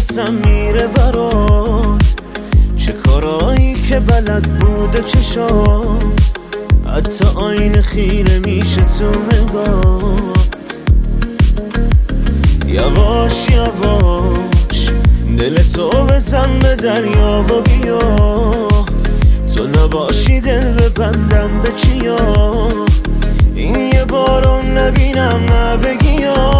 نفسم میره برات، چه کارایی که بلد بوده چشات، حتی آینه خیره میشه تو نگات. یواش یواش دل تو بزن به دریا و بیا، تو نباشی دل ببندم به چیا، این یه بارو نبینم نبگیا.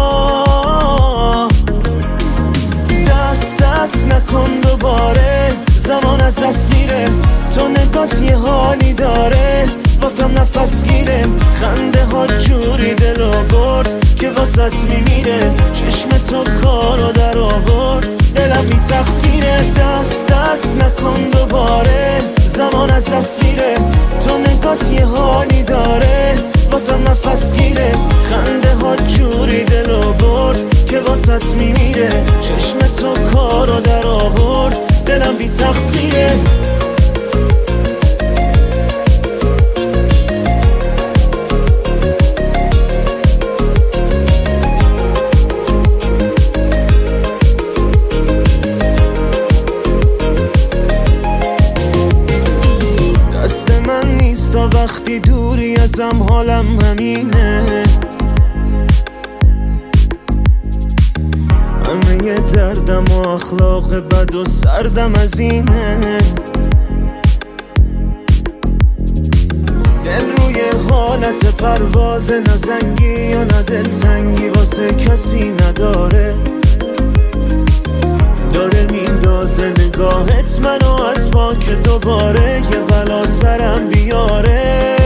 دست نکن دوباره، زمان از دست میره، تو نگات یه حالی داره، واسم نفس گیره، خنده ها جوری دلو برد که واسط میمیره، چشم تو کارو در آورد، دلم بی تقصیره. دست نکن دوباره، زمان از دست میره، تو نگات یه حالی داره، واسم نفس گیره، خنده ها جوری دلو برد که واسط میمیره، چشم تو کارو در آورد، دلم بی تقصیره. وقتی دوری ازم حالم همینه، همه دردم و اخلاق بد و سردم از اینه، دل روی حالت پرواز، نزنگی یا نه دلتنگی واسه کسی نداره، داره میندازه نگاهت منو از ما که دوباره یه بلا سرم بیاره.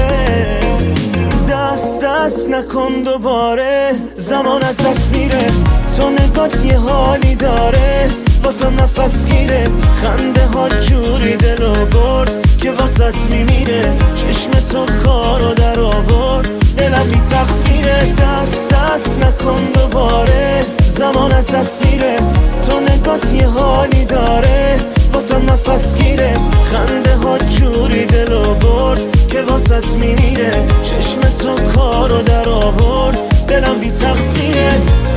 دست نکن دوباره، زمان از دست میره، تو نگات یه حالی داره، واسم نفس گیره، خنده ها جوری دلو برد که واسط میمیره، چشم تو کارو در آورد، دلم بی تقصیره. دست نکن دوباره، زمان از دست میره، تو نگات یه حالی داره، واسم نفس گیره، خنده ها جوری دلو برد که واسط میمیره، چشم تو کارو در آورد، دلم بی تقصیره.